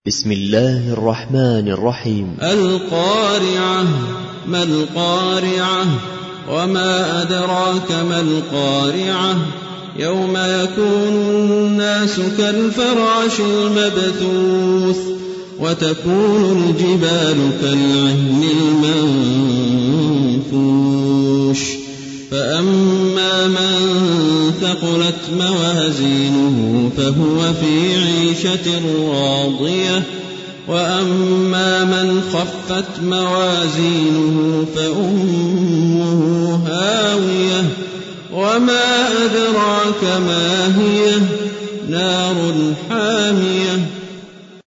بسم الله الرحمن الرحيم. القارعة. ما القارعة؟ وما أدراك ما القارعة؟ يوم يكون الناس كالفراش المبثوث وتكون الجبال كالعهن المنفوش فأما من ثقلت موازينه فهو في عيشة راضية وأما من خفت موازينه فأمه هاوية وما أدراك ما هي نار حامية